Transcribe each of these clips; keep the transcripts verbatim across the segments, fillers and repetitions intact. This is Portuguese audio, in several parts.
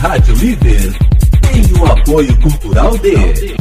Rádio Líder tem o apoio cultural de...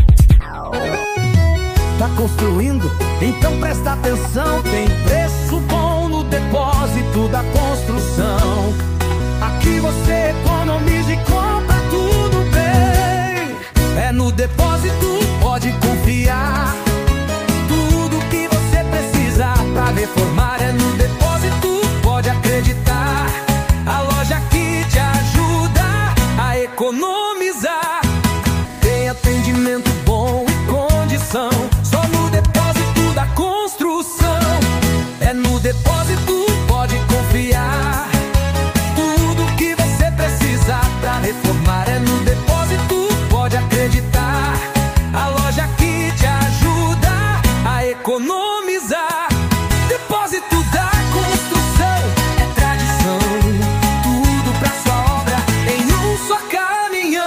Tá construindo? Então presta atenção. Tem preço bom no depósito da construção. Aqui você economiza e compra tudo bem. É no depósito, pode confiar. Tudo que você precisa pra reformar é no depósito, pode acreditar. A loja que te ajuda a economizar. Tem atendimento bom e condição. Só no depósito da construção. É no depósito, pode confiar. Tudo que você precisa pra reformar é no depósito, pode acreditar. A loja que te ajuda a economizar. Depósito da construção é tradição. Tudo pra sua obra em um só caminhão.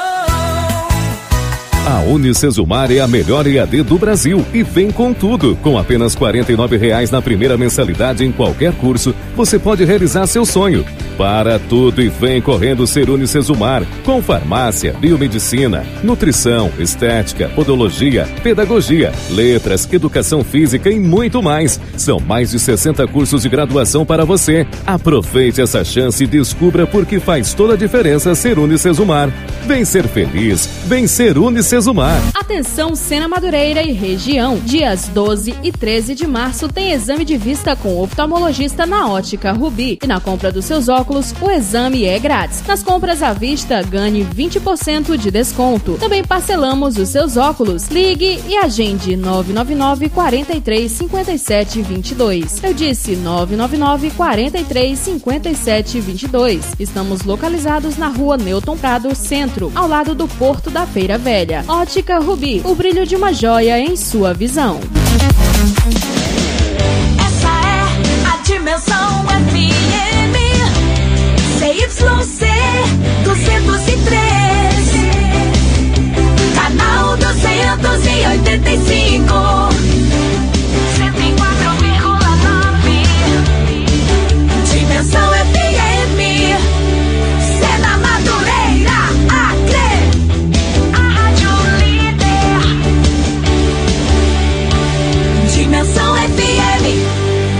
A Unicesumar é a melhor E A D do Brasil e vem com tudo. Com apenas quarenta e nove reais na primeira mensalidade em qualquer curso, você pode realizar seu sonho. Para tudo e vem correndo ser Unicesumar, com farmácia, biomedicina, nutrição, estética, podologia, pedagogia, letras, educação física e muito mais. São mais de sessenta cursos de graduação para você. Aproveite essa chance e descubra por que faz toda a diferença ser Unicesumar. Vem ser feliz, vem ser Unicesumar. Atenção Sena Madureira e região. Dias doze e treze de março tem exame de vista com oftalmologista na Ótica Rubi. E na compra dos seus óculos, o exame é grátis. Nas compras à vista, ganhe vinte por cento de desconto. Também parcelamos os seus óculos. Ligue e agende nove nove nove, quatro três, cinco sete dois dois. Eu disse nove nove nove, quatro três, cinco sete dois dois. Estamos localizados na rua Newton Prado, Centro, ao lado do Porto da Feira Velha. Ótica Rubi, o brilho de uma joia em sua visão. Essa é a Dimensão F M C Y C duzentos e treze, canal duzentos e oitenta e cinco, cento e quatro vírgula nove. Dimensão F M, Sena Madureira, Acre, a Rádio Líder. Dimensão F M.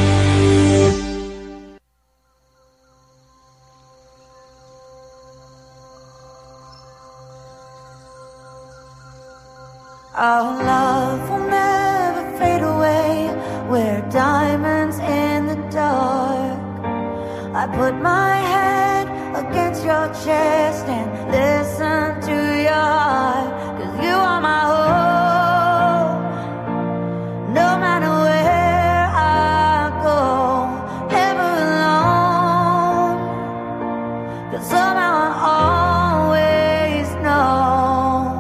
Our love will never fade away. We're diamonds in the dark. I put my head against your chest and listen to your heart. 'Cause you are my hope. No matter where I go, never alone. 'Cause somehow I always know.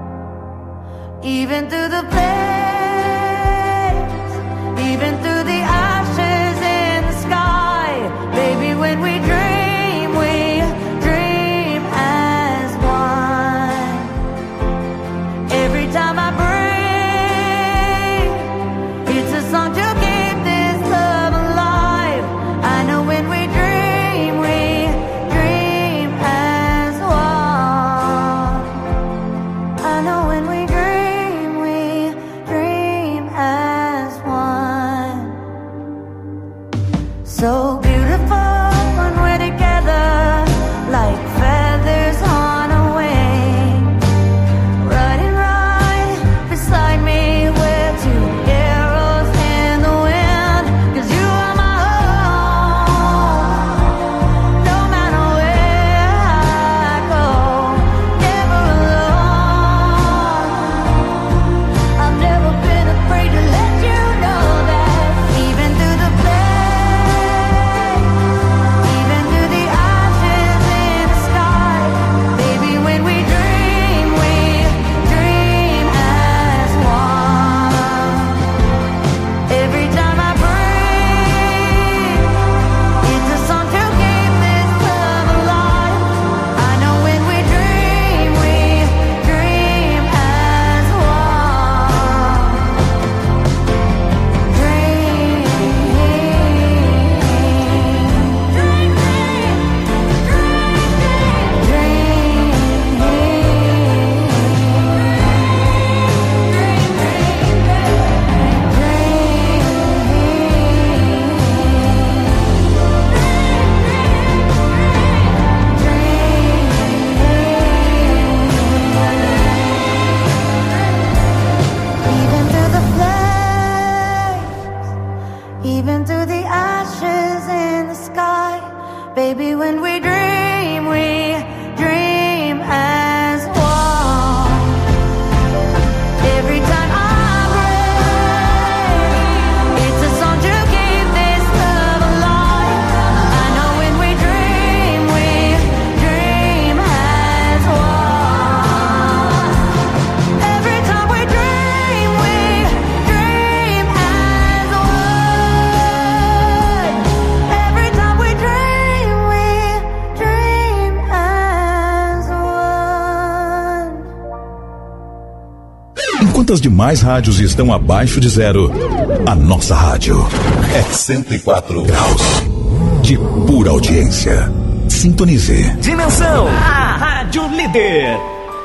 Even through the flames, even through the ashes in the sky, baby, when we dream, we dream as one. Every time I breathe, it's a song to keep this love alive. I know when we dream, we dream as one. I know when we dream, so beautiful when we're together, like feathers on a wing. Riding right beside me, we're two arrows in the wind. 'Cause you are my home. No matter where I go, never alone. I've never been afraid to let you know that even through the flames, even through the ashes in the sky. Baby, when we dream, we dream as one. Every time I break, it's a song to keep this love alive. I know when we dream, we dream as one. Every time we dream, we dream as one. Every time we dream, we dream as one. Enquanto as demais rádios estão abaixo de zero, a nossa rádio é cento e quatro graus de pura audiência. Sintonize. Dimensão, a rádio líder.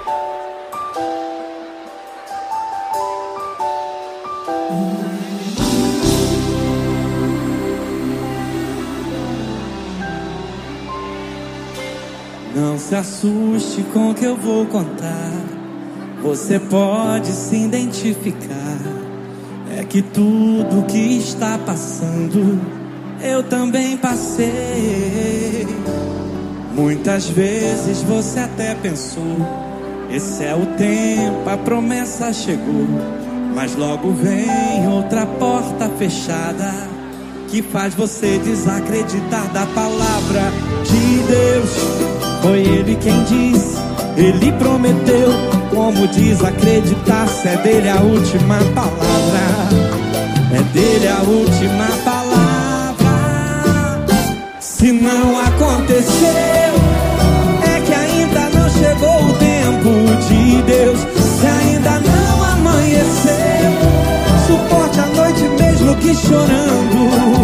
Não se assuste com o que eu vou contar. Você pode se identificar. É que tudo que está passando eu também passei. Muitas vezes você até pensou: esse é o tempo, a promessa chegou. Mas logo vem outra porta fechada que faz você desacreditar da palavra de Deus. Foi Ele quem disse, Ele prometeu. Como desacreditar se é dele a última palavra? É dele a última palavra. Se não aconteceu, é que ainda não chegou o tempo de Deus. Se ainda não amanheceu, suporte a noite mesmo que chorando.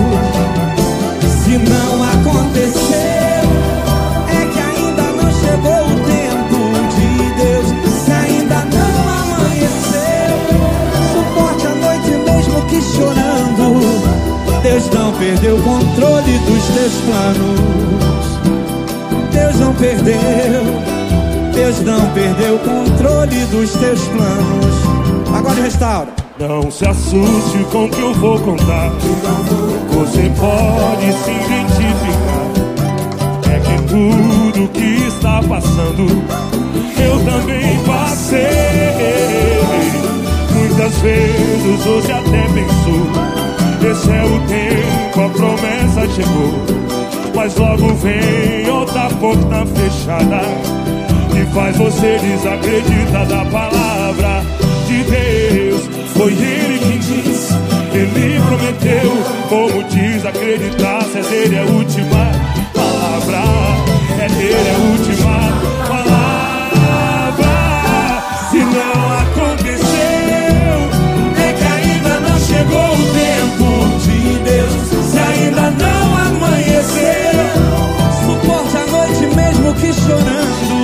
Se não aconteceu, é que ainda não chegou o tempo de Deus. Se ainda não amanheceu, suporte a noite mesmo que chorando. Deus não perdeu o controle dos teus planos. Deus não perdeu. Deus não perdeu o controle dos teus planos. Agora restaura. Não se assuste com o que eu vou contar. Você pode se identificar. É que tudo que está passando eu também passei. Muitas vezes você até pensou: esse é o tempo, a promessa chegou. Mas logo vem outra porta fechada que faz você desacreditar da palavra de Deus. Foi Ele quem disse, Ele prometeu. Como desacreditar se é dele a última palavra? É dele a última palavra. Se não aconteceu, é que ainda não chegou o tempo de Deus. Se ainda não amanheceu, suporte a noite mesmo que chorando.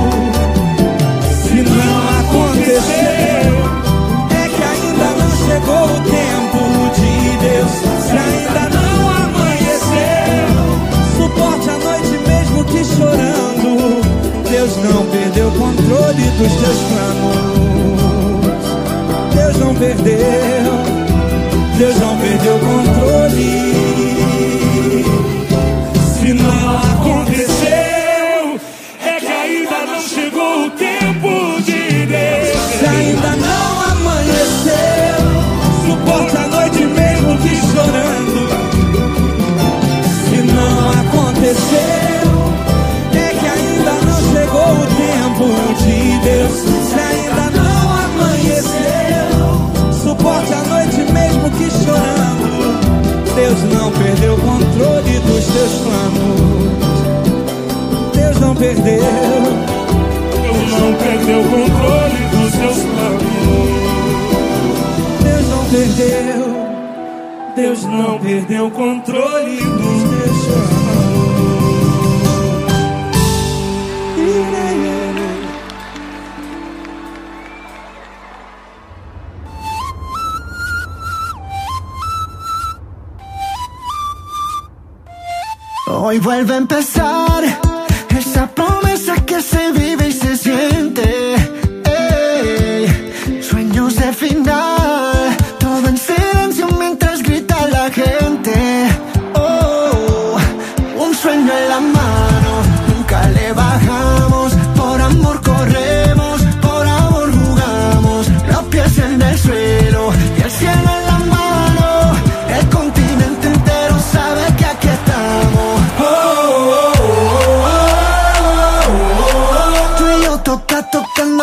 Se não aconteceu, chegou o tempo de Deus. Se ainda não amanheceu, suporte a noite mesmo que chorando. Deus não perdeu o controle dos teus planos. Deus não perdeu. Deus não perdeu o controle. Se não aconteceu, é que ainda não chegou o tempo de Deus. Se ainda não amanheceu, suporte a noite mesmo que chorando. Se não aconteceu, é que ainda não chegou o tempo de Deus. Se ainda não amanheceu, suporte a noite mesmo que chorando. Deus não perdeu o controle dos teus planos. Deus não perdeu. Deus não perdeu o controle dos teus planos. Deus não perdeu. Deus não perdeu o controle dos teus planos. Hoy vuelve a empezar esa promesa que se vive y se siente. Ey, sueños de final, todo en silencio mientras grita la gente.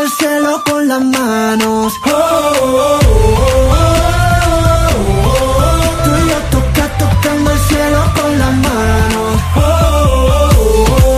tocando el cielo con las manos. Oh, oh, oh, oh, oh. Tú y yo toca, tocando el cielo con las manos. Oh, oh, oh, oh,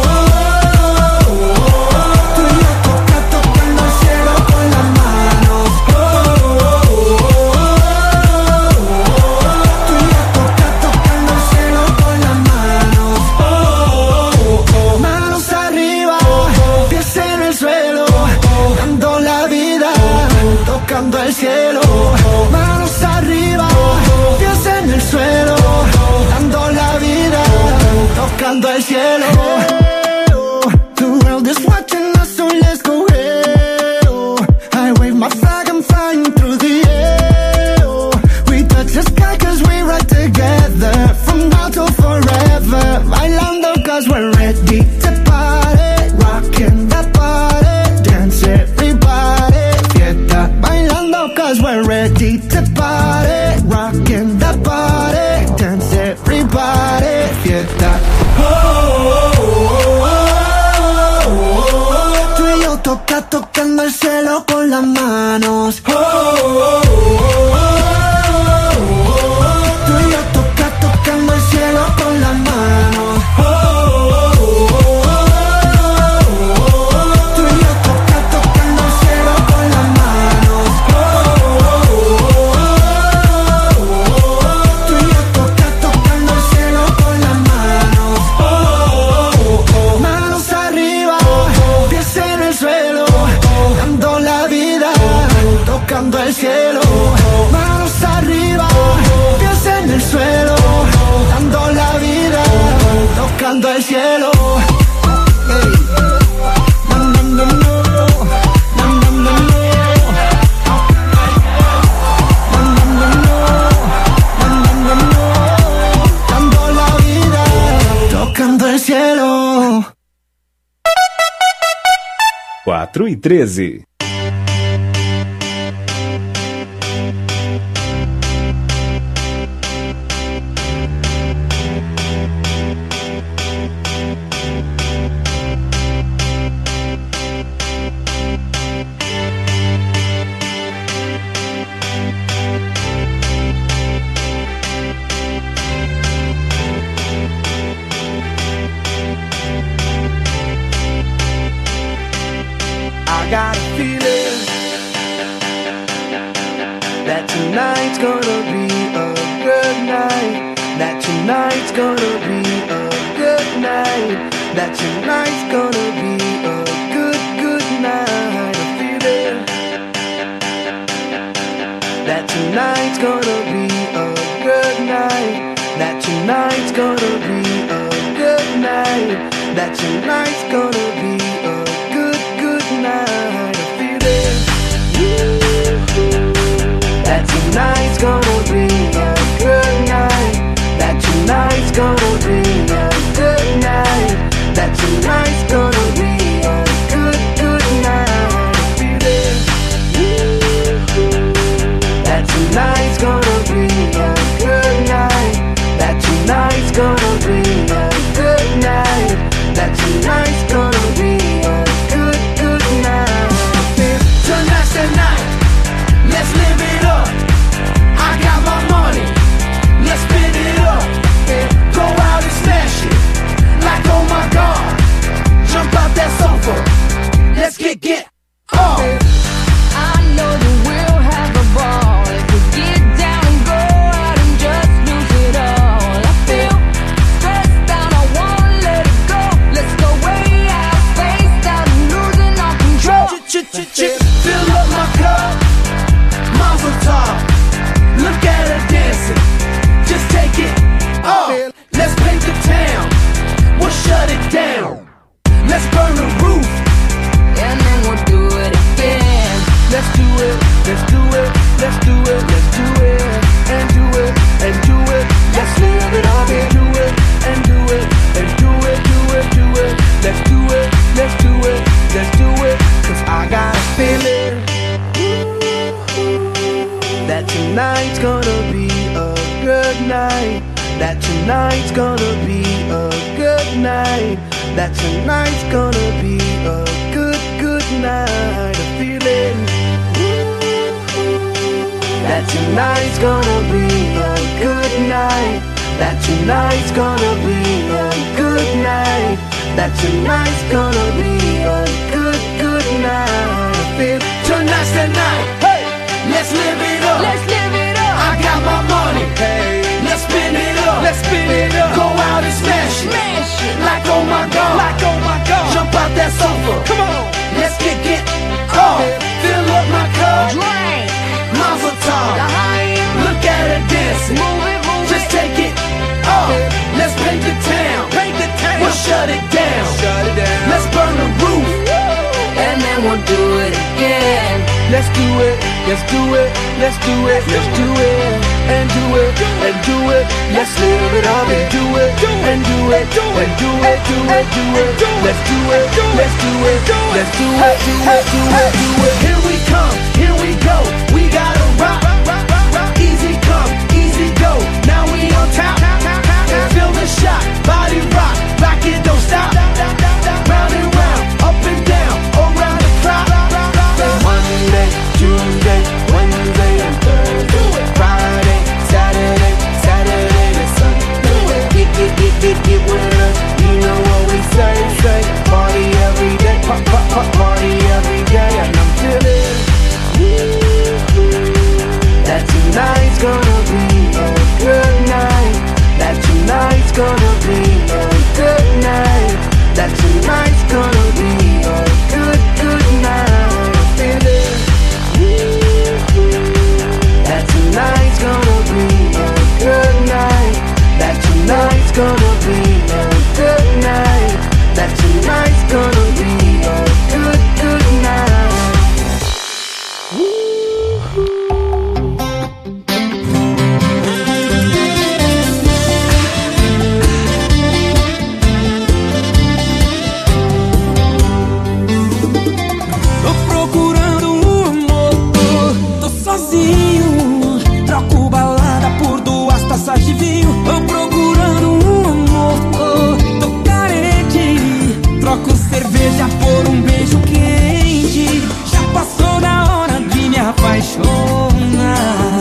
oh. Tú y yo toca, tocando el cielo con las manos. Oh, oh, oh, oh. Tú y yo toca, tocando el cielo con las manos. Oh, oh, oh. Manos arriba, pies en el suelo, dando la vida, tocando el cielo. Manos arriba, pies en el suelo, dando la vida, tocando el cielo. The world is watching us, so let's go. Hey, oh. I wave my flag, I'm flying through the air. Oh. We touch the sky cause we ride together, from now till forever. Bailando cause we're ready to party, rocking the party, dance everybody, fiesta. Bailando cause we're ready to party, rocking the party, dance everybody, fiesta. Oh, oh, oh, oh, oh, oh. Tú y yo toca, tocando el cielo con las manos. Oh, oh, oh, oh, oh. Tú y yo toca, tocando el cielo con las manos. Oh, oh, oh, oh. Tú y yo toca, tocando el cielo con las manos. Oh, oh, oh. Tú y yo toca, tocando el cielo con las manos. Oh, oh, oh. Manos arriba, pies en el suelo, dando la vida, tocando el cielo. Manos arriba, pies en el suelo, dando la vida, tocando el cielo. Hey. No, no, no, no. No, no, no, no. No, no, no, no. No, no, no, no. Dando la vida, tocando el cielo. quatro e treze. I got a feeling that tonight's gonna be a good night. That tonight's gonna be a good night. That tonight's gonna be a good, good night. A feeling that tonight's gonna be a good night. That tonight's gonna be a good night. That tonight's gonna be a good, good night. A feeling that tonight's gonna be a good night. That tonight's gonna be a good night. That tonight's gonna be a good, good night. A feeling that tonight's gonna be a good night. That tonight's gonna be a good night. That tonight's gonna be a good, good night. Tonight's the night, let's live it up. I got my money, let's spend it up. Go out and smash it, like oh my god. Jump out that sofa, let's get, get up. I know that we'll have a ball if we get down and go out and just lose it all. I feel stressed out, I wanna let it go. Let's go way out, spaced out and losing all control. Fill up my cup, Mazel tov. Look at her dancing, just take it off. Let's paint the town, we'll shut it down. Let's burn the roof, and then we'll do it again. Let's do it, let's do it, let's do it, let's do it, and do it, and do it. Let's live it up and do it, and do it, and do it, do it, do it. Let's do it, let's do it, let's do it. Cause I got a feeling that tonight's gonna be a good night. That tonight's gonna be a good night. That tonight's gonna be a good, good night. feeling that tonight's gonna be a good night. That tonight's gonna be a good night. That tonight's gonna be a good, good night. I feel tonight's the night. Hey, let's live it up. Let's live it up. I got my money. Hey, let's spin it up. Let's spin it up. Go out and smash it. Smash it. Like oh my god. Like oh my god. Jump out that sofa. Come on. Let's get get off. Fill up my cup. Drink. Mazel tov. Look at her dancing. Move it, move Just it. take it off. Let's paint the town. Paint the town. We'll shut it down. Shut it down. Let's burn the roof. And then we'll do it again. Let's do it. Let's do it. Let's do it. Let's do it. And do it. And do it. Let's live it up and do it. And do it. And do it. Do it. Do it. Let's do it. Let's do it. Let's do it. Do it. Do it. Do it. Here we come. Here we go. We gotta rock. Easy come. Easy go. Now we on top. Feel the shot. Body rock. Rock it. Don't stop. Round and round. Up and down. Around the clock. Monday, Tuesday, Wednesday, and Thursday. Friday, Saturday, Saturday, and Sunday. Get, get, get, get, get with us. You know what we say, say. Party every day, pop, pop, pop, party every day. And I'm feeling that tonight's gonna be a good night. That tonight's gonna be a good night. That tonight's gonna be a good, good night. Feeling that tonight's gonna be a good night. That tonight's gonna be a good night. That tonight's gonna be a good, good night. Tô procurando um amor, tô sozinho. Troco balada por duas taças de vinho. Tô procurando um amor, tô carente. Troco cerveja por um beijo quente. Já passou da hora de me apaixonar.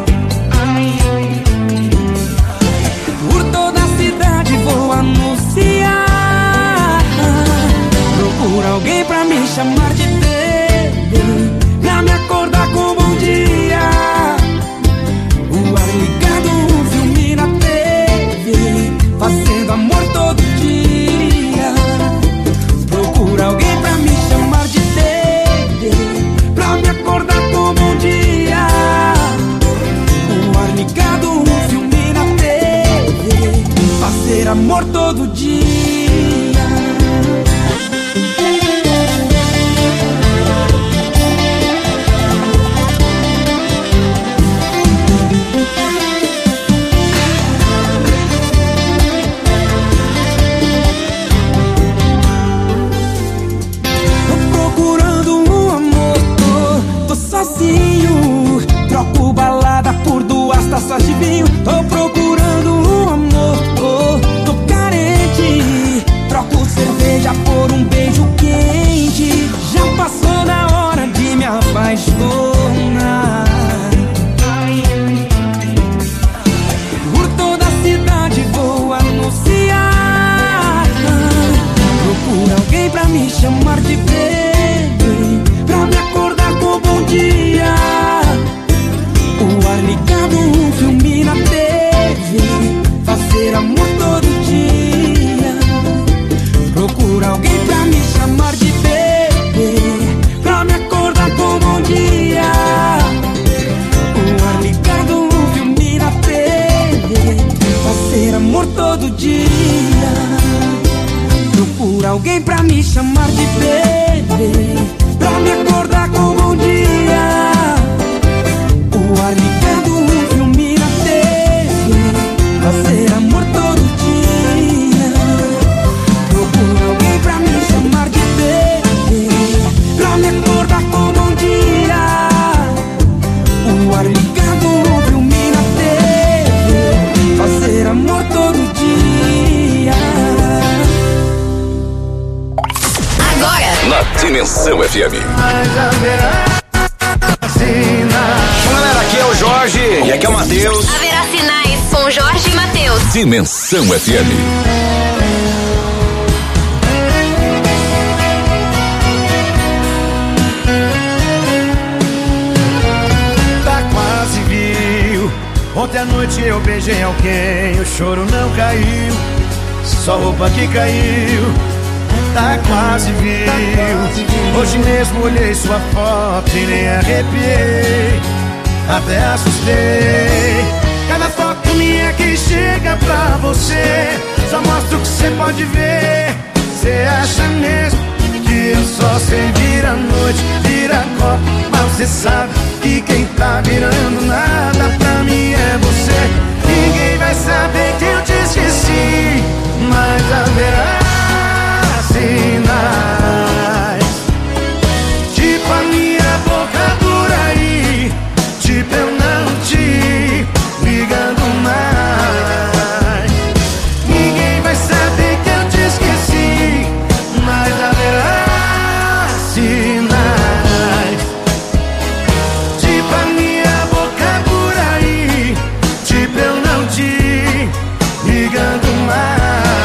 Por toda a cidade vou anunciar. Procuro alguém pra me chamar de bebê, pra me acordar com bom dia. O ar ligado, um filme na T V, fazendo amor todo dia. Procuro alguém pra me chamar de bebê, pra me acordar com bom dia. O ar ligado, um filme na T V, fazer amor todo dia. Tô procurando um amor, tô, tô sozinho. Troco balada por duas taças de vinho. Tô procurando um amor, tô, tô carente. Troco cerveja por um beijo quente. Já passou da hora de me apaixonar. Por toda a cidade vou anunciar. Procuro alguém pra me chamar de bebê, pra me acordar com bom dia. O ar ligado, um filme na T V, fazer amor todo dia. Procuro alguém pra me chamar de bebê, pra me acordar com bom dia. O ar ligado, um filme na T V, fazer amor todo dia. Procuro alguém pra me chamar de bebê, pra me acordar com bom dia. O ar ligado, um filme na T V, fazer amor todo dia. Procuro alguém pra me chamar de bebê, pra me acordar com bom dia. O ar ligado, um filme na T V, fazer amor todo dia. Agora, Na Dimensão F M. Galera, aqui é o Jorge e aqui é o Matheus. Haverá sinais com Jorge e Matheus. Dimensão F M. Tá quase viu. Ontem à noite eu beijei alguém, o choro não caiu, só roupa que caiu. Tá quase viu. Hoje mesmo olhei sua foto e nem arrepiei, até assustei. Cada foto minha que chega pra você só mostra o que você pode ver. Você acha mesmo que eu só sei virar noite, virar copo, mas você sabe que quem tá virando nada pra mim é você. Ninguém vai saber que eu te esqueci, mas haverá sinais, tipo a minha boca por aí, tipo eu não te ligando mais. Ninguém vai saber que eu te esqueci, mas haverá sinais, tipo a minha boca por aí, tipo eu não te ligando mais.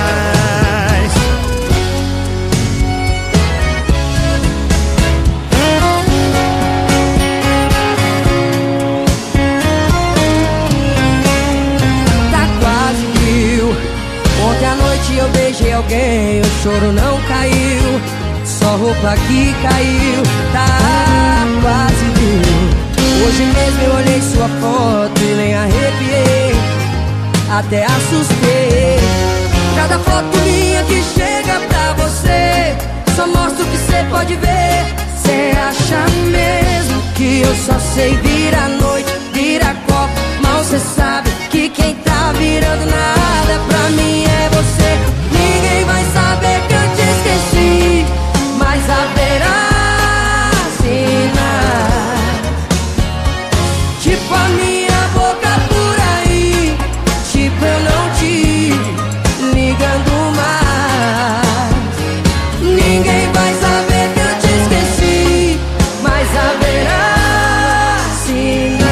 Eu beijei alguém, o choro não caiu, só roupa que caiu, tá quase viu. Hoje mesmo eu olhei sua foto e nem arrepiei, até assustei. Cada foto minha que chega pra você só mostra o que você pode ver. Cê acha mesmo que eu só sei virar noite, virar copo, mal cê sabe que quem tá virando nada pra mim é você. Ninguém vai saber que eu te esqueci, mas haverá sinais, tipo a minha boca por aí, tipo eu não te ligando mais. Ninguém vai saber que eu te esqueci, mas haverá sinais,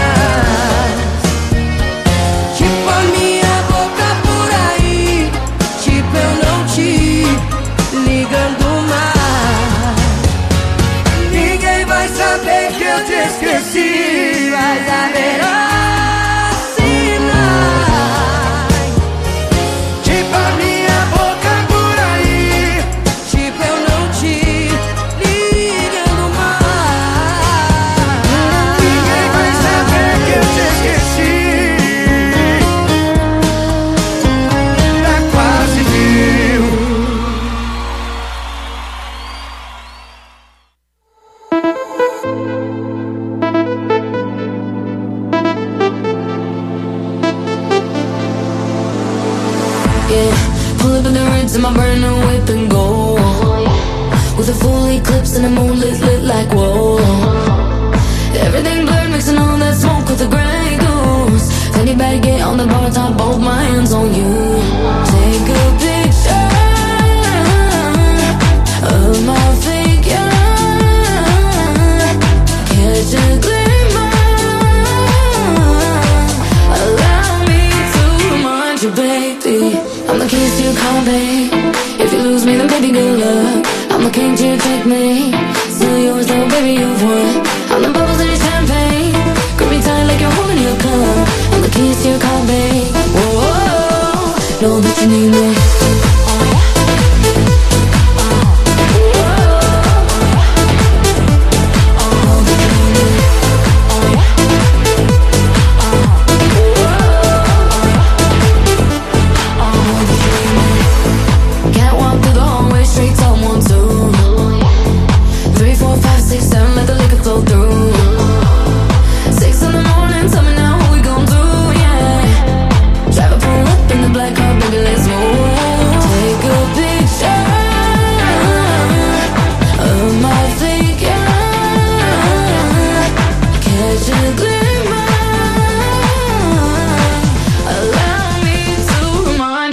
tipo a minha boca por aí, tipo eu não te ligando mais. Ninguém vai saber que eu te esqueci, mas haverá sinais, tipo a minha boca por aí, tipo eu não te ligando mais. Ninguém vai saber que eu te esqueci, tá quase viu. Yeah, pull up in the rinse in my brand new whip and go, with a full eclipse and the moon lit, lit like whoa. Everything blurred, mixing all that smoke with the Grey Goose. Fanny bag, get on the bar top, both my hands on you. Take a picture of my figure, catch a glimmer, allow me to remind you, baby, I'm the keys to your car, babe. If you lose me, then baby, good luck. I'm the king to your checkmate. Still yours, though, baby, you've won. I'm the bubbles in your champagne. Grip me tight like you're holding your cup. I'm the keys to your car, babe. Whoa, whoa, whoa. Know that you need me.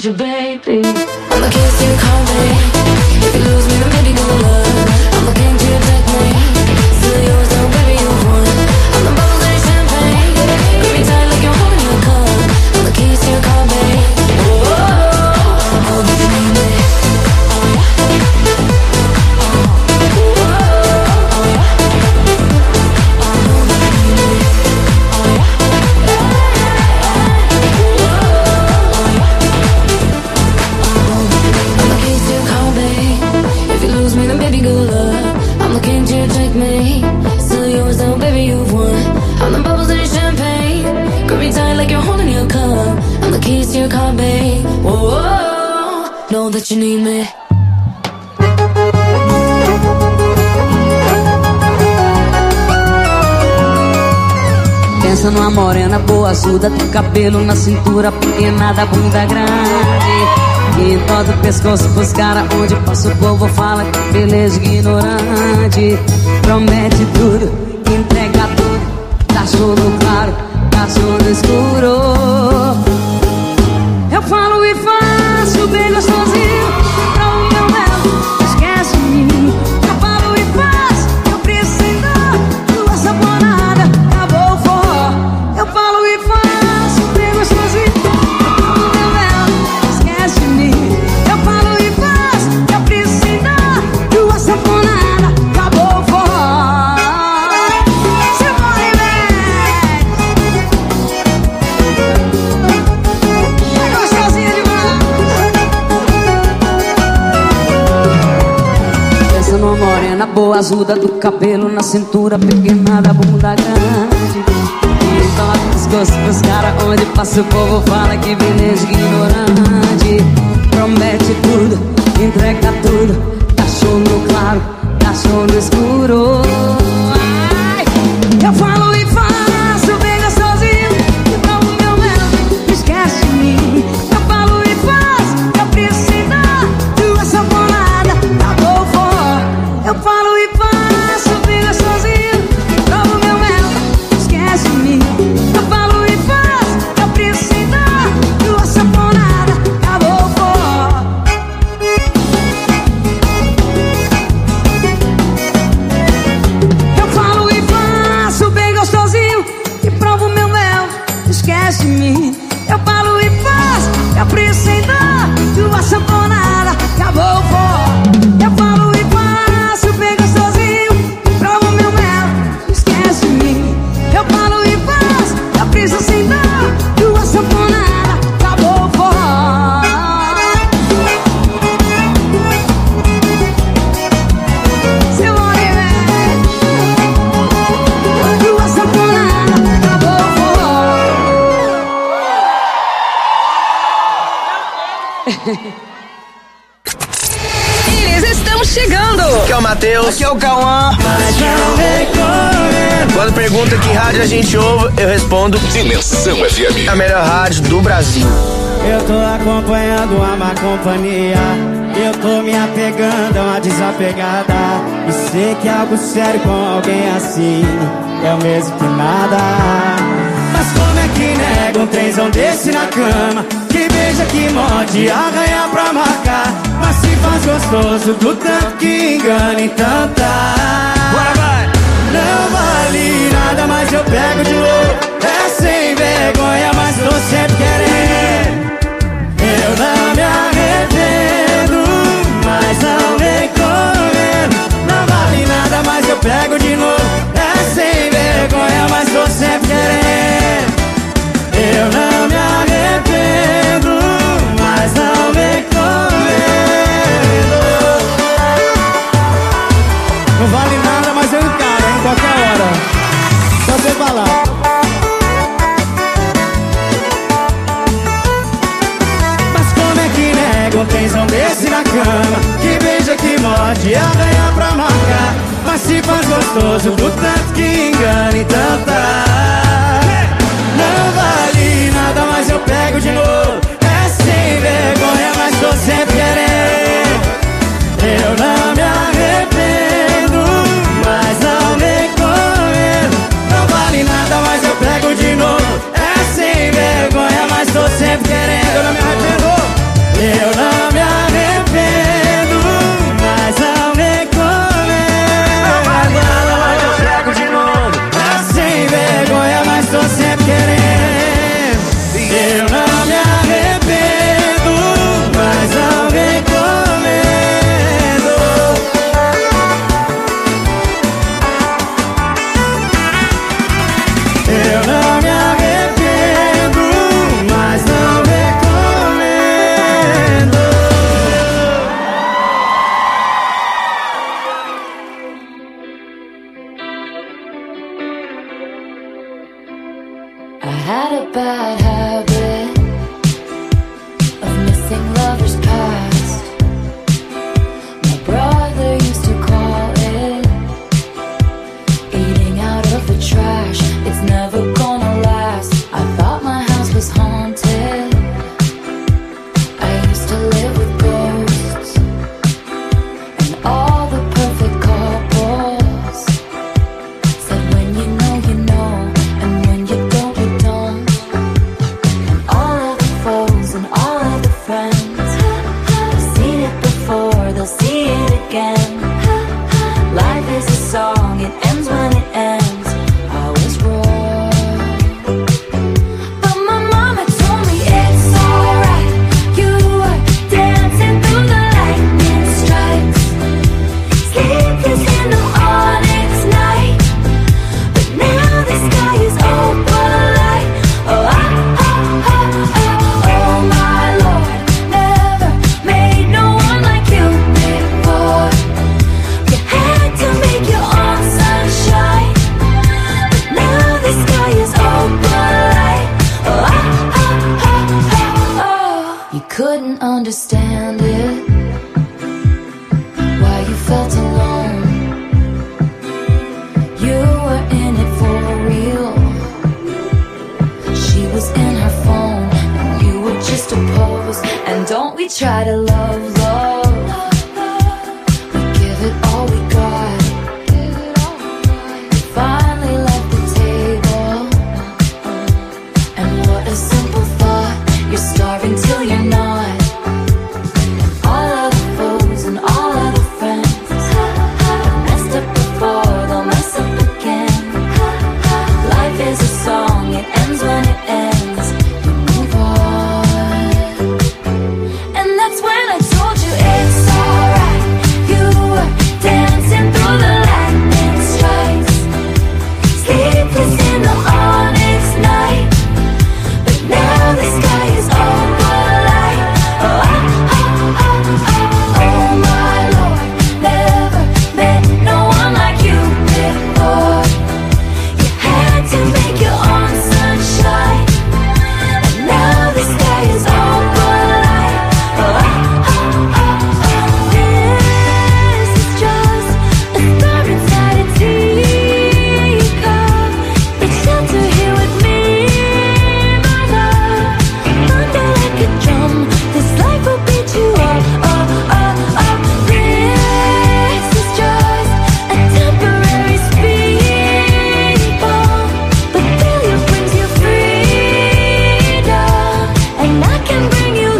baby. I'm the kiss you call me. If you lose me, then baby, good luck. I'm the king to know that you need me. Pensa numa morena boa, azul, do cabelo na cintura, pequena, bunda grande. E em todo o pescoço pros caras, onde passa o povo fala que beleza ignorante. Promete tudo, entrega tudo, tá show no claro, tá show no escuro. Eu falo e faço bem gostosinho, pra o meu mel, esquece de mim. Eu falo e faço, eu preciso dar tua sabonada, acabou o forró. Eu falo e faço bem gostosinho, pra o meu mel, esquece de mim. Eu falo e faço, eu preciso dar tua sabonada, acabou o forró. Você morre bem, é gostosinha demais. Pensa numa morena boa, azuda do cabelo na cintura, pequena da bunda grande. E toca os gostos pros caras, onde passa o povo fala que beleza ignorante. Promete tudo, entrega tudo, tá show no claro, tá show no escuro. Ai, eu falo e faço bem gostosinho, então o meu mel, esquece de mim. Eu falo e faço, eu preciso dar tua sabonada, acabou o forró. Eu falo e faço bem gostosinho, então o meu mel, esquece de mim. Eu falo e faço, eu preciso dar tua sabonada, acabou o forró. Eu falo e faço bem gostosinho e provo meu mel, esquece de mim. Eu falo e faço, eu preciso dar tua sabonada, acabou o forró. Eu falo e faço bem gostosinho e provo meu mel, esquece de mim. Eu falo e faço, eu preciso dar tua sabonada, acabou o forró. Seu morrer, tua sabonada, acabou o forró. Eles estão chegando. Aqui é o Matheus. Aqui é o Cauã. Quando pergunta que rádio a gente ouve, eu respondo Dimensão F M. a melhor rádio do Brasil. Eu tô acompanhando a má companhia, eu tô me apegando a uma desapegada. E sei que algo sério com alguém assim é o mesmo que nada. Mas como é que nega um trenzão desse na cama, que beija, que morde, arranha pra marcar, mas se faz gostoso do tanto que engana, então tá. Bora, vai! Não vale nada, mas eu pego de novo. É sem vergonha, mas tô sempre querendo. Eu não me arrependo, mas não vem correndo. Não vale nada, mas eu pego de novo. É sem vergonha, mas tô sempre querendo. Eu não me arrependo, mas não vem correndo. Não vale nada, mas eu encaro em qualquer hora. Só você falar. Um trenzão desse na cama, que beija, que morde, arranha pra marcar, mas se faz gostoso do tanto que engana, então tá. Não vale nada, mas eu pego de novo. É sem vergonha, mas tô sempre querendo. Eu não me arrependo, mas não vem correndo. Não vale nada, mas eu pego de novo. É sem vergonha, mas tô sempre querendo. Eu não me arrependo. Eu não me arrependo, mas não me comendo. Não vale nada, mas eu pego de novo. É sem vergonha, mas tô sempre querendo. Eu não me arrependo, mas não me comendo. Eu não me arrependo, mas não me I had a bad habit of missing lovers' past. understand it, why you felt alone. You were in it for real. She was in her phone and you were just a pose. And don't we try to love, love, we give it all we got. Finally left the table, and what a simple thought. You're starving till you're not. All of the foes and all of the friends have messed up before, they'll mess up again. Life is a song, it ends when it ends. You move on. And that's when I told you it's alright. You were dancing through the lightning strikes, sleepless in the onyx night. But now the sky is overlight. Oh, oh, oh, oh, oh my Lord, never met no one like you before. You had to make your own sunshine, and now the sky is overlight. Oh, oh, oh, oh, this is just a star inside a teacup. It's shelter here with me, my love. Thunder like a drum, this life will beat you up. Oh, oh, oh, this is just a temporary speed bump, but failure brings you freedom, and I can bring you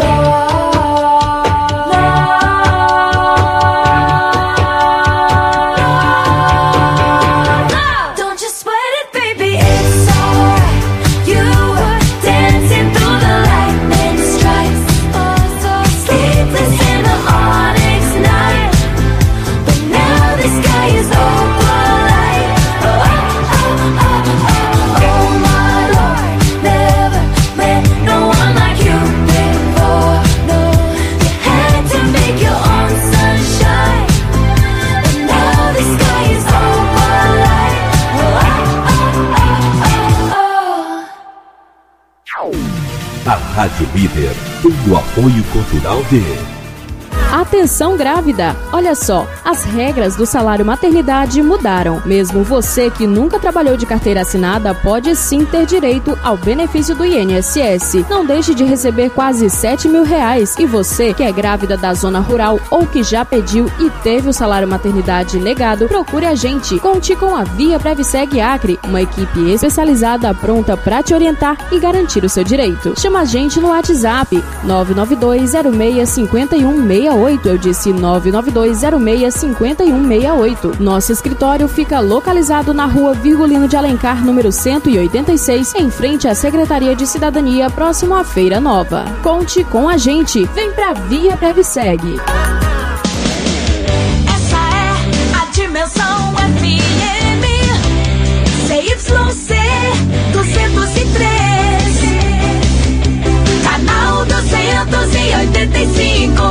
love. Don't you sweat it, baby, it's alright. You were dancing through the lightning strikes, sleepless in the onyx night. But now the sky is overlight. Oh, oh, oh, oh, oh my Lord, never met no one like you before. No, you had to make your own sunshine, and now the sky is overlight. Oh, oh, oh, oh, oh. A Rádio Líder tem o apoio cultural de... Atenção grávida! Olha só, as regras do salário maternidade mudaram. Mesmo você que nunca trabalhou de carteira assinada pode sim ter direito ao benefício do I N S S. Não deixe de receber quase sete mil reais. E você que é grávida da zona rural ou que já pediu e teve o salário maternidade negado, procure a gente. Conte com a Via Previseg Acre, uma equipe especializada pronta para te orientar e garantir o seu direito. Chama a gente no WhatsApp nove nove dois zero seis cinco um seis oito. Eu disse nove nove dois zero seis cinco um seis oito. Nosso escritório fica localizado na rua Virgulino de Alencar, número cento e oitenta e seis, em frente à Secretaria de Cidadania, próximo à Feira Nova. Conte com a gente. Vem pra Via Previseg. Essa é a Dimensão F M C Y C duzentos e treze, canal duzentos e oitenta e cinco.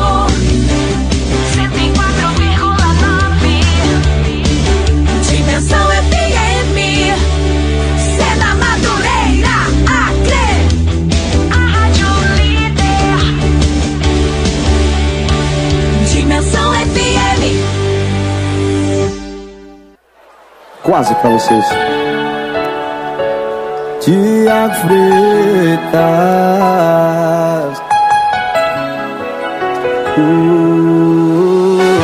Dimensão F M, Sena Madureira, Acre, a Rádio Líder. Dimensão F M. Quase pra vocês. Tiago Freitas. Uh.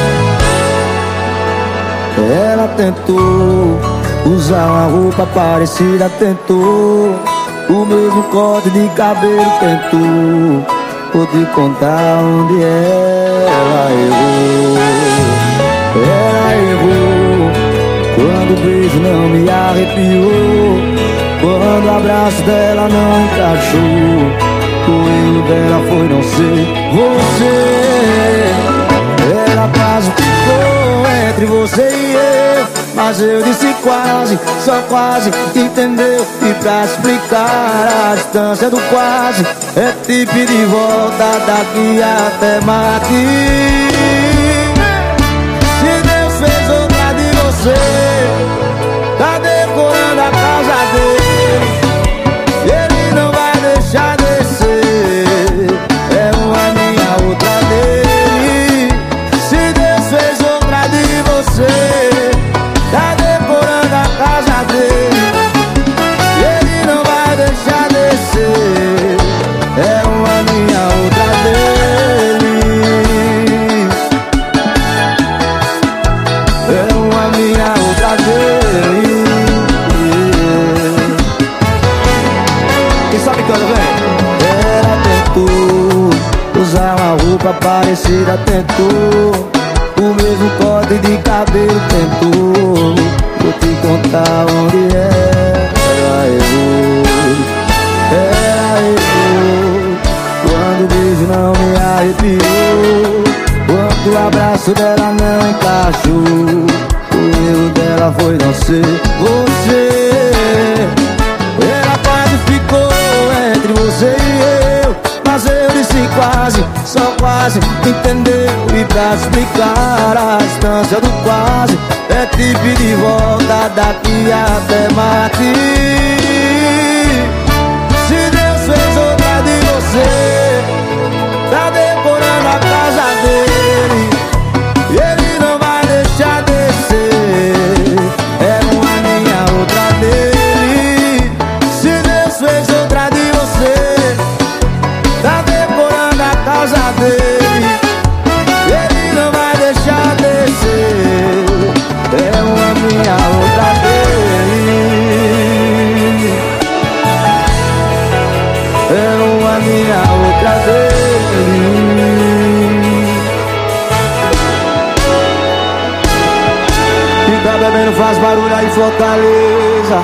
Ela tentou usar uma roupa parecida, tentou o mesmo corte de cabelo, tentou. Vou te contar onde ela errou. Ela errou quando o beijo não me arrepiou, quando o abraço dela não encaixou. O erro dela foi não ser você. Ela quase ficou entre você e eu, mas eu disse quase, só quase, entendeu? E pra explicar a distância do quase, é te pedir volta daqui até Marte. Se Deus fez outra de você, tá decorando a casa dele, ele não vai deixar descer. É uma menina usar uma roupa parecida, tentou. O mesmo corte de cabelo, tentou. Vou te contar onde é. Era eu, era eu. Quando o beijo não me arrepiou, quando o abraço dela não encaixou, o erro dela foi não ser você. Ela quase ficou entre você e eu, mas eu disse quase, só quase, entendeu? E pra explicar a distância do quase, é te pedir volta daqui até Marte. Se Deus fez outra de você, tá decorando a casa dele, e ele não vai deixar descer. É uma minha, outra dele. Se Deus fez outra de você, tá decorando a casa dele, ele não vai deixar descer. É uma minha, outra dele. É uma minha, outra dele. Fica bebendo, faz barulho aí, Fortaleza.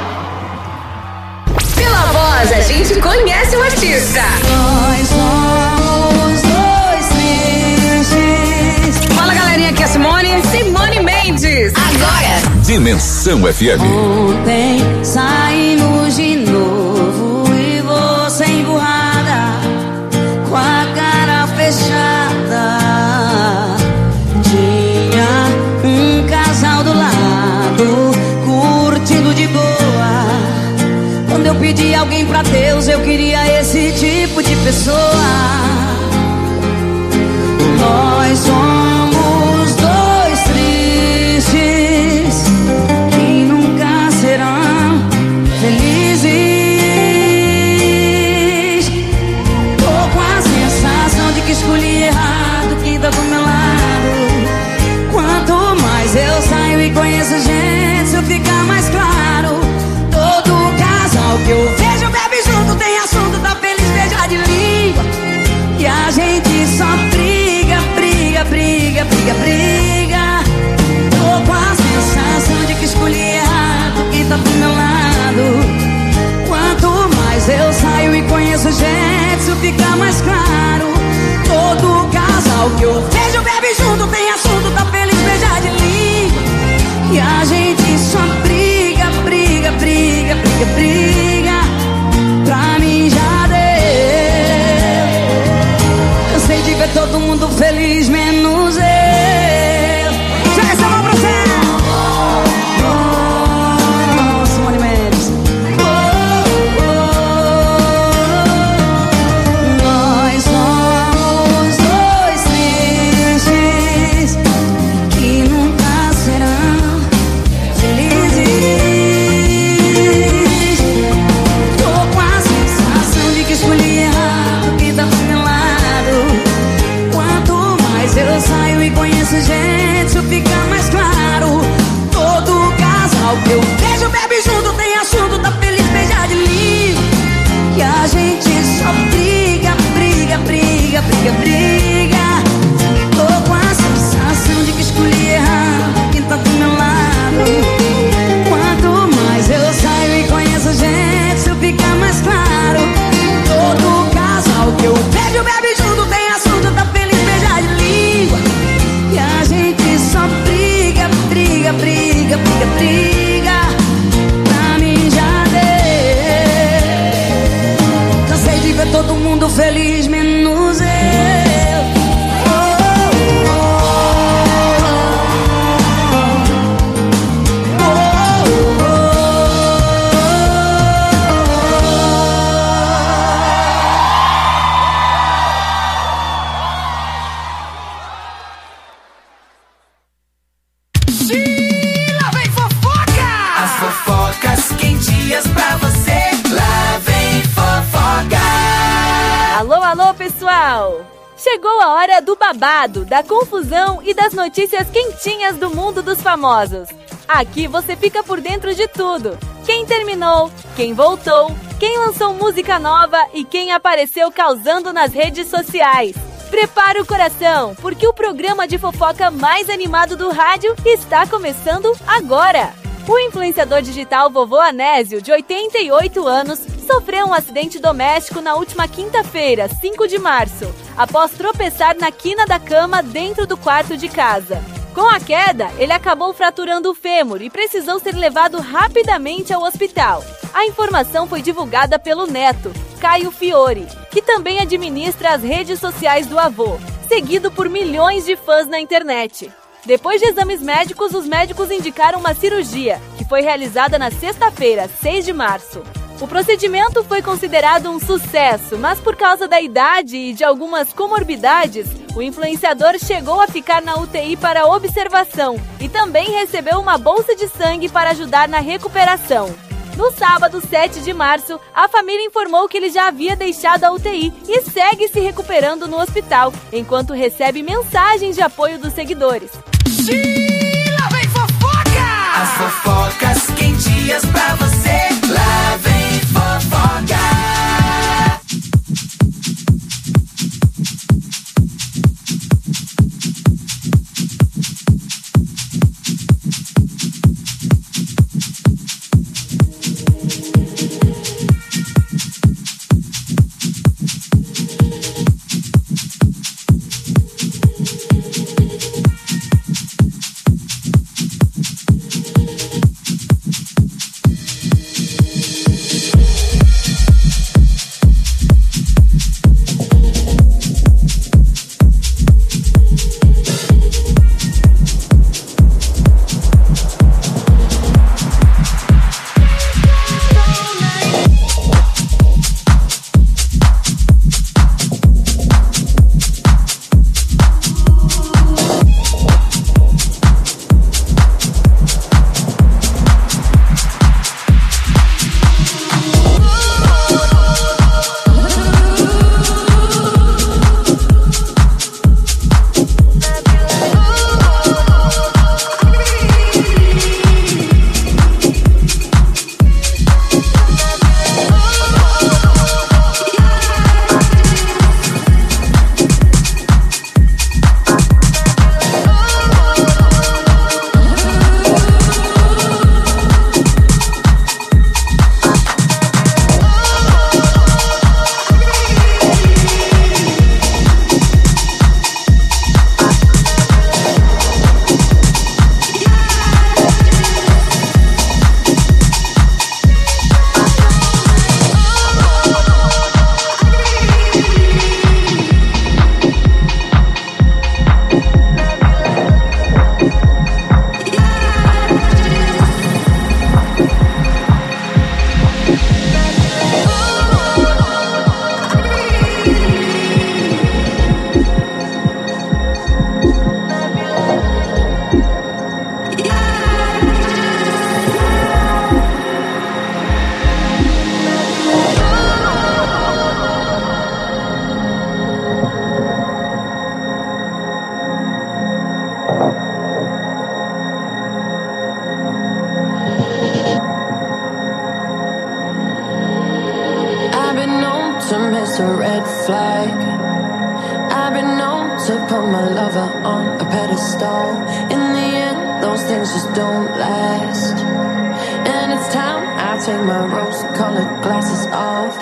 Pela voz, a gente conhece o artista. Nós somos dois tristes. Fala, galerinha, aqui é a Simone. Simone Mendes. Agora. Dimensão F M. Ontem saímos de novo e você emburrada, com a cara fechada. Tinha um casal do lado, curtindo de boa. Quando eu pedi alguém pra Deus, eu queria esse tipo de pessoa. Nós somos dois tristes que nunca serão felizes. Tô com a sensação de que escolhi errado quem tá do meu lado. Quanto mais eu saio e conheço gente, isso fica mais claro. Todo casal que eu vejo bebe junto, tem assunto, tá feliz, beija de língua. E a gente só briga, briga, briga, briga, briga. Tô com a sensação de que escolhi errado quem tá do meu lado. Quanto mais eu saio e conheço gente, isso fica mais claro. Todo casal que eu vejo bebe junto, tem assunto, tá feliz, beija de língua. E a gente só briga, briga, briga, briga, briga. Pra mim já deu. Cansei de ver todo mundo feliz, menos eu. Já essa mão pra você. Oh, Simone Mendes. Oh, oh. Nós somos dois tristes que nunca serão felizes. Tô com a sensação de que escolhi errado quem tá do meu lado. Quanto mais eu saio e conheço gente, isso fica mais claro. Todo casal que eu vejo bebe junto, tem assunto, tá feliz, beija de língua. E a gente só briga, briga, briga, briga, briga. Tô com a sensação de que escolhi errado quem tá do meu lado. Quanto mais eu saio e conheço gente, isso fica mais claro. Todo casal que eu vejo bebe junto, tem assunto, tá feliz, beija de língua. E a gente só briga, briga, briga, briga, briga. Pra mim já deu. Cansei de ver todo mundo feliz, menos eu. Lá vem fofoca! As fofocas quentinhas pra você. Lá vem fofoca! Alô, alô, pessoal! Chegou a hora do babado, da confusão e das notícias quentinhas do mundo dos famosos. Aqui você fica por dentro de tudo. Quem terminou, quem voltou, quem lançou música nova e quem apareceu causando nas redes sociais. Prepara o coração, porque o programa de fofoca mais animado do rádio está começando agora. O influenciador digital Vovô Anésio, de oitenta e oito anos, sofreu um acidente doméstico na última quinta-feira, cinco de março, após tropeçar na quina da cama dentro do quarto de casa. Com a queda, ele acabou fraturando o fêmur e precisou ser levado rapidamente ao hospital. A informação foi divulgada pelo neto, Caio Fiore, que também administra as redes sociais do avô, seguido por milhões de fãs na internet. Depois de exames médicos, os médicos indicaram uma cirurgia, que foi realizada na sexta-feira, seis de março. O procedimento foi considerado um sucesso, mas por causa da idade e de algumas comorbidades, o influenciador chegou a ficar na U T I para observação e também recebeu uma bolsa de sangue para ajudar na recuperação. No sábado, sete de março, a família informou que ele já havia deixado a U T I e segue se recuperando no hospital, enquanto recebe mensagens de apoio dos seguidores. Lá vem fofoca! As fofocas quentinhas pra você. Lá vem fofoca. to miss a red flag. I've been known to put my lover on a pedestal. In the end, those things just don't last. And it's time I take my rose-colored glasses off.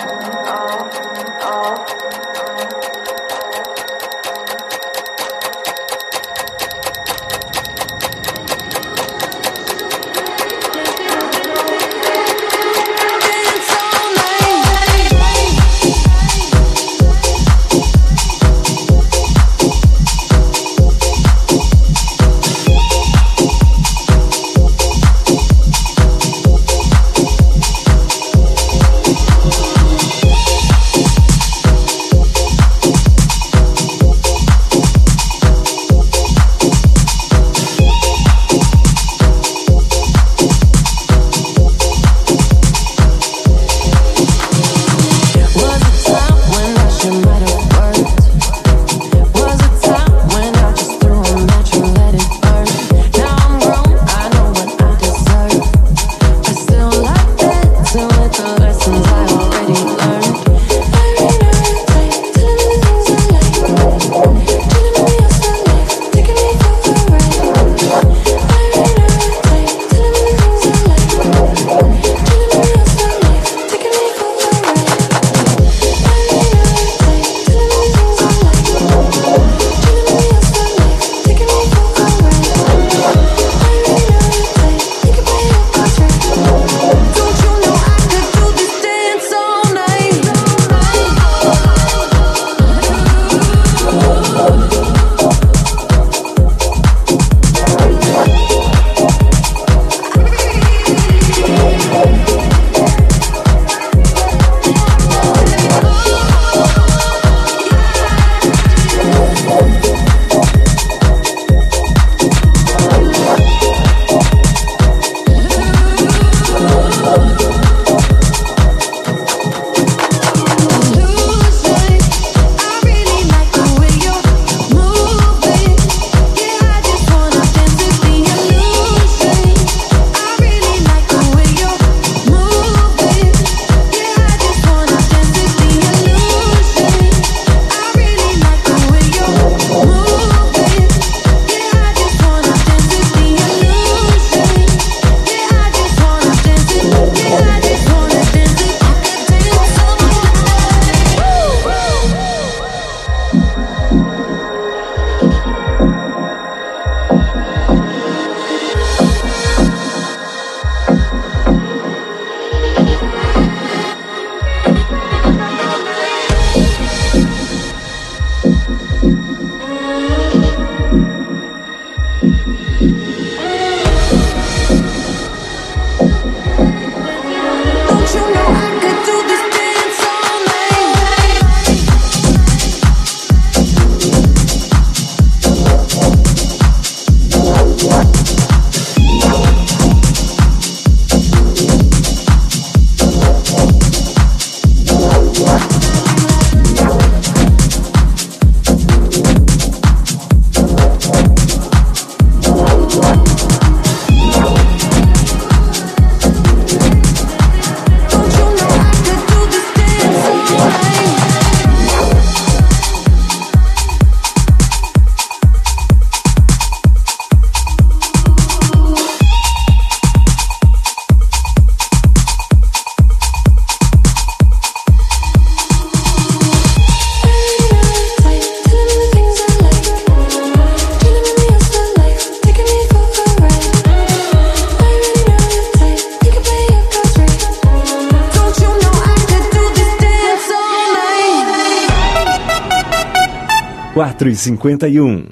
quatro e cinquenta e um.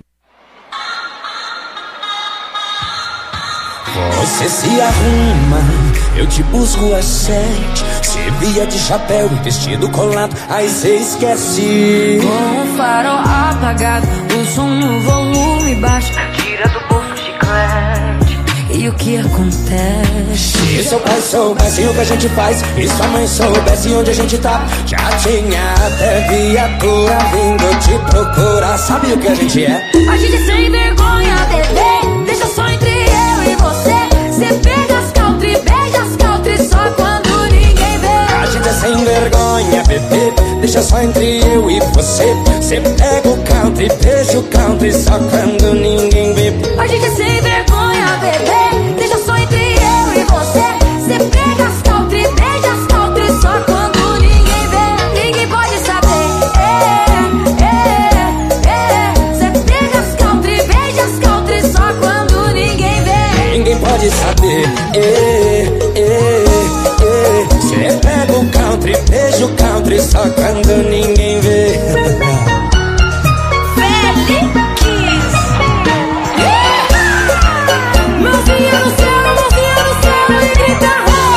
Você se arruma, eu te busco às sete. Se via de chapéu e vestido colado, aí cê esquece. Com o farol apagado, o som no volume baixo, tira do bolso chiclete. E o que acontece? Se seu pai soubesse o que a gente faz e sua mãe soubesse onde a gente tá, já tinha até viatura vindo te procurar. Sabe o que a gente é? A gente sem vergonha, bebê, deixa só entre eu e você. Cê pega as country, beija as country só quando ninguém vê. A gente é sem vergonha, bebê, deixa só entre eu e você. Cê pega o country, beija o country só quando ninguém vê. A gente é sem vergonha, bebê, deixa só entre eu e você. Cê pega as country, beija as country só quando ninguém vê. Ninguém pode saber. É, é, é. Cê pega as country, beija as country só quando ninguém vê. Ninguém pode saber. É, é, é. Cê pega o country, beija o country só quando ninguém vê. Mãozinha no céu, mãozinha no céu e grita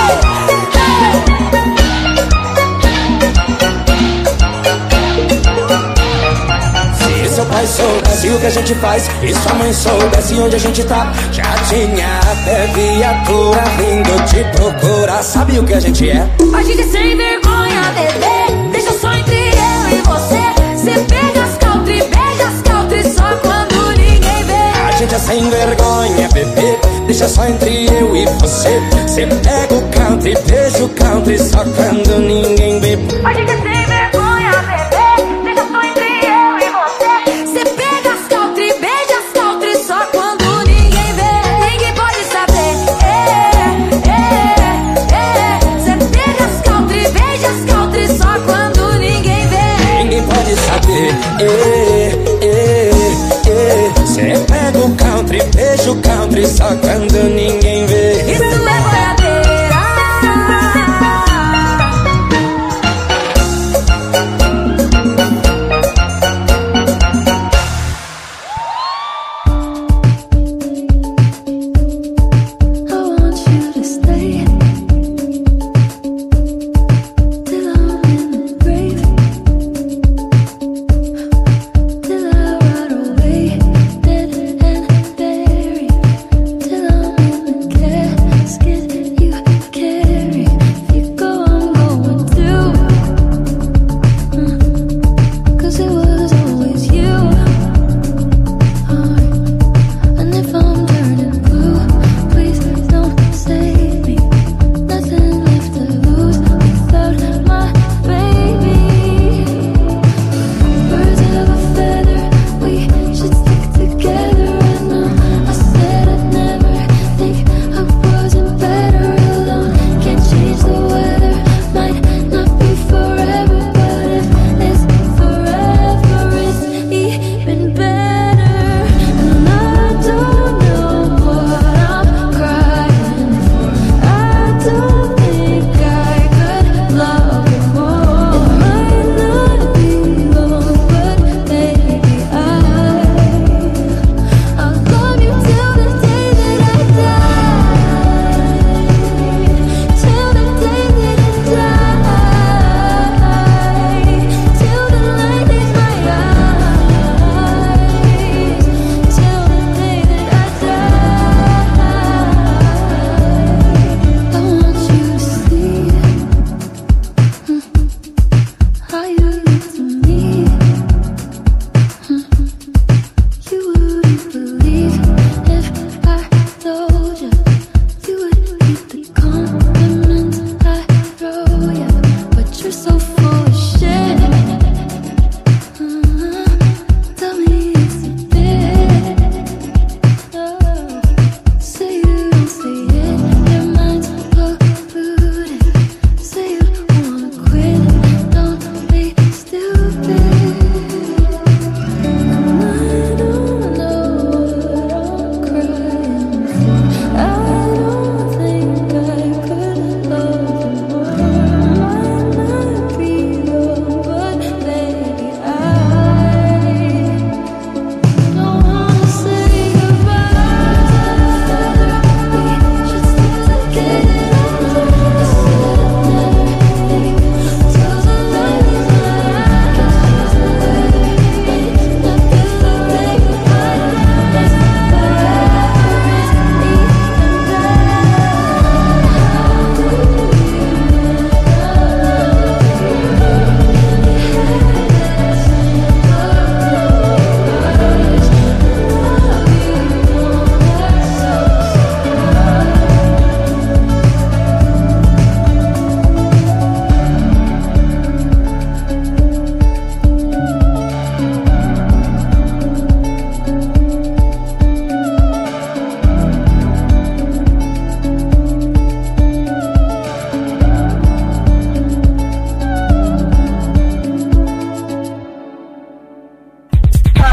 hey! Se seu pai soubesse o que a gente faz e sua mãe soubesse onde a gente tá, já tinha até viatura vindo te procurar. Sabe o que a gente é? A gente sem vergonha, bebê, deixa só entre eu e você. Cê pega as country, beija as country só quando ninguém vê. A gente é sem vergonha, bebê, deixa só entre eu e você. Cê pega o country, beija o country só quando ninguém vê. A gente é sem vergonha, bebê, deixa só entre eu e você. Cê pega as country, beija as country só quando ninguém vê. Ninguém pode saber. É, é, é. Cê pega as country, beija as country só quando ninguém vê. Ninguém pode saber. É, é, é. Cê pega o country, beija o country só quando ninguém vê. Isso é boiadeira. Till I'm in the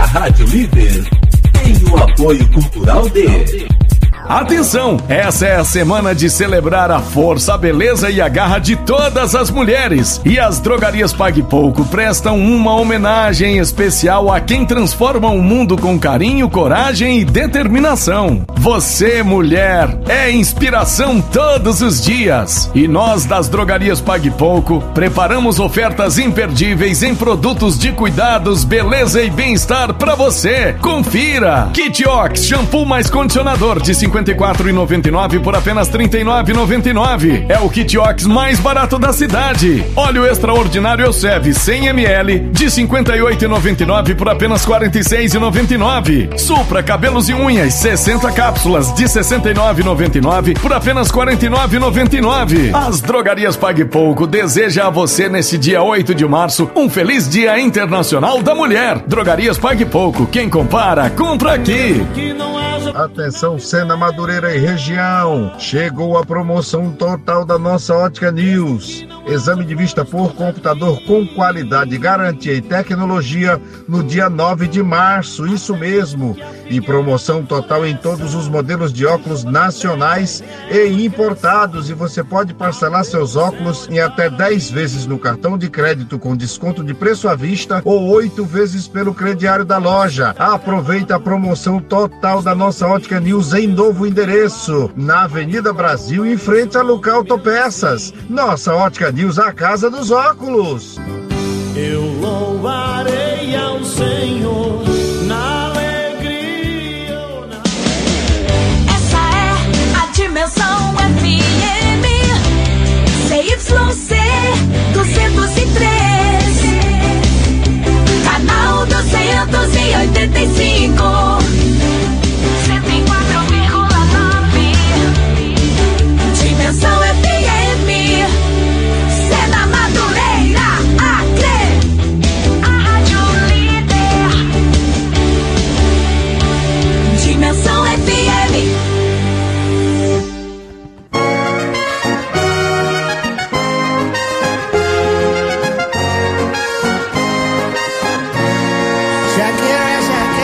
Rádio Líder tem o apoio cultural de... Atenção! Essa é a semana de celebrar a força, a beleza e a garra de todas as mulheres. E as drogarias Pague Pouco prestam uma homenagem especial a quem transforma o mundo com carinho, coragem e determinação. Você, mulher, é inspiração todos os dias. E nós das drogarias Pague Pouco preparamos ofertas imperdíveis em produtos de cuidados, beleza e bem-estar pra você. Confira! Kit Ox, shampoo mais condicionador de cinquenta e quatro reais e noventa e nove centavos por apenas trinta e nove reais e noventa e nove centavos. É o Kit Ox mais barato da cidade. Óleo extraordinário Elseve cem mililitros de cinquenta e oito reais e noventa e nove centavos por apenas quarenta e seis reais e noventa e nove centavos. Supra cabelos e unhas sessenta cápsulas de sessenta e nove reais e noventa e nove centavos por apenas quarenta e nove reais e noventa e nove centavos. As drogarias Pague Pouco deseja a você neste dia oito de março um feliz Dia Internacional da Mulher. Drogarias Pague Pouco, quem compara, compra aqui. Atenção, Sena, Madureira e região, chegou a promoção total da nossa Ótica News. Exame de vista por computador com qualidade, garantia e tecnologia no dia nove de março, isso mesmo. E promoção total em todos os modelos de óculos nacionais e importados. E você pode parcelar seus óculos em até dez vezes no cartão de crédito com desconto de preço à vista ou oito vezes pelo crediário da loja. Aproveita a promoção total da nossa Ótica News em novo endereço, na Avenida Brasil, em frente a Luca Autopeças. Nossa Ótica News, a casa dos óculos. Eu louvarei ao Senhor na alegria ou na... Essa é a Dimensão F M C Y C duzentos e treze, canal duzentos e oitenta e cinco.